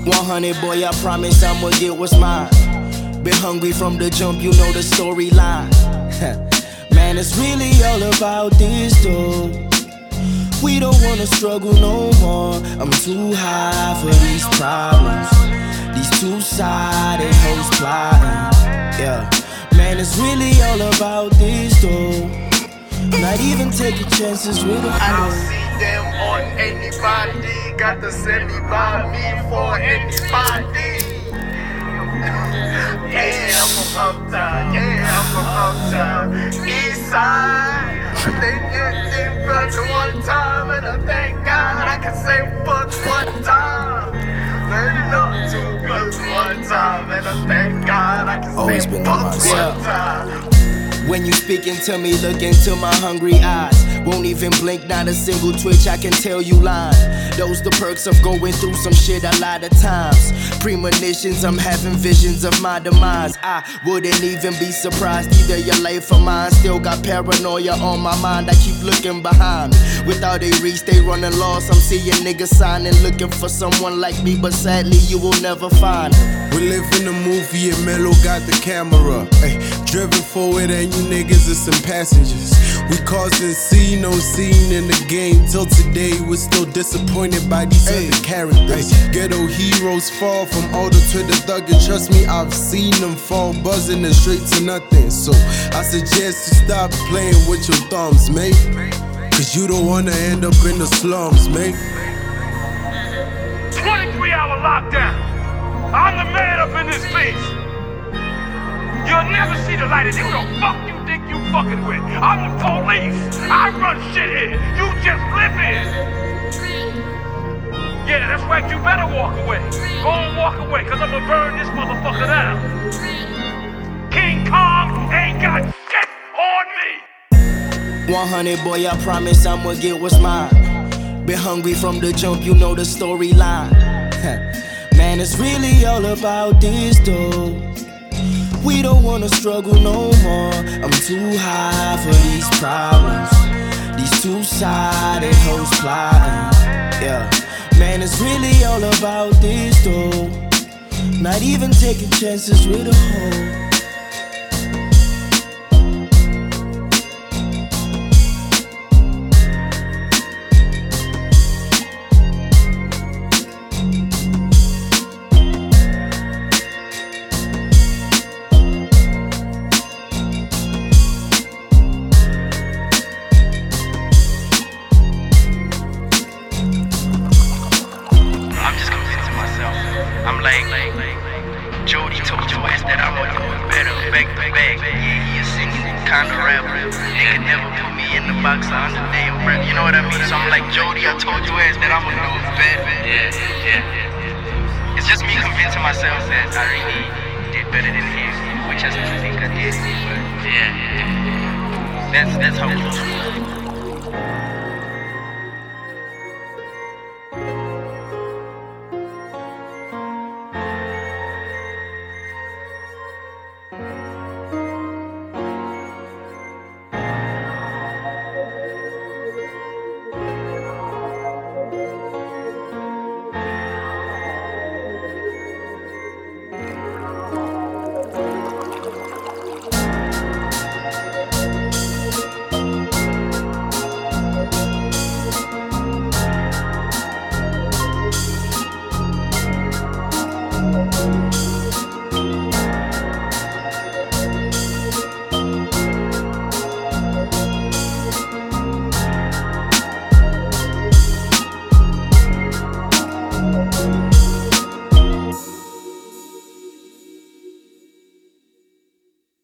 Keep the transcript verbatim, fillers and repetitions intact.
one hundred, boy, I promise I'ma get what's mine. Been hungry from the jump, you know the storyline. Man, it's really all about this, though. We don't wanna struggle no more. I'm too high for these problems. These two-sided hoes plotting. Yeah, man, it's really all about this, though. Not even taking chances with a I don't see them on anybody. Got to send me by me for anybody. Yeah, I'm from uptown. Yeah, I'm from uptown. East side. They get in front one time, and I thank God I can say fuck one time. They not too close one time, and I thank God I can Always say been fuck on one myself. time. When you speaking to me, look into my hungry eyes. Won't even blink, not a single twitch, I can tell you lying. Those the perks of going through some shit a lot of times. Premonitions, I'm having visions of my demise. I wouldn't even be surprised, either your life or mine. Still got paranoia on my mind, I keep looking behind me. Without a reach, they running lost. I'm seeing niggas signing, looking for someone like me, but sadly you will never find her. We live in a movie and Mello got the camera. Ay, driven forward and you niggas are some passengers. We causing scene, no scene in the game. Till today, we're still disappointed by these ay, other characters. Ay, ghetto heroes fall from older to the thug, and trust me, I've seen them fall buzzing and straight to nothing. So I suggest you stop playing with your thumbs, mate. Cause you don't wanna end up in the slums, mate. twenty-three hour lockdown. I'm the man up in this piece. You'll never see the light of it. Who the fuck you think you fucking with? I'm the police. I run shit here. You just live here. Yeah, that's right. You better walk away. Go and walk away, cause I'ma burn this motherfucker down. King Kong ain't got shit on me. one hundred, boy, I promise I'ma get what's mine. Been hungry from the jump, you know the storyline. Man, it's really all about this, though. We don't wanna struggle no more. I'm too high for these problems. These two-sided hoes plotting. Yeah, man, it's really all about this, though. Not even taking chances with a hoe. I'm like, Jody told your ass that I'ma do it better, back to back. Yeah, he a singing kind of rapper. Nigga never put me in the box under damn rap. You know what I mean? So I'm like, Jody, I told your ass that I'ma do it better. Yeah, yeah, yeah. It's just me convincing myself that I really did better than him, which I still think I did. But yeah, yeah. That's that's how close we are.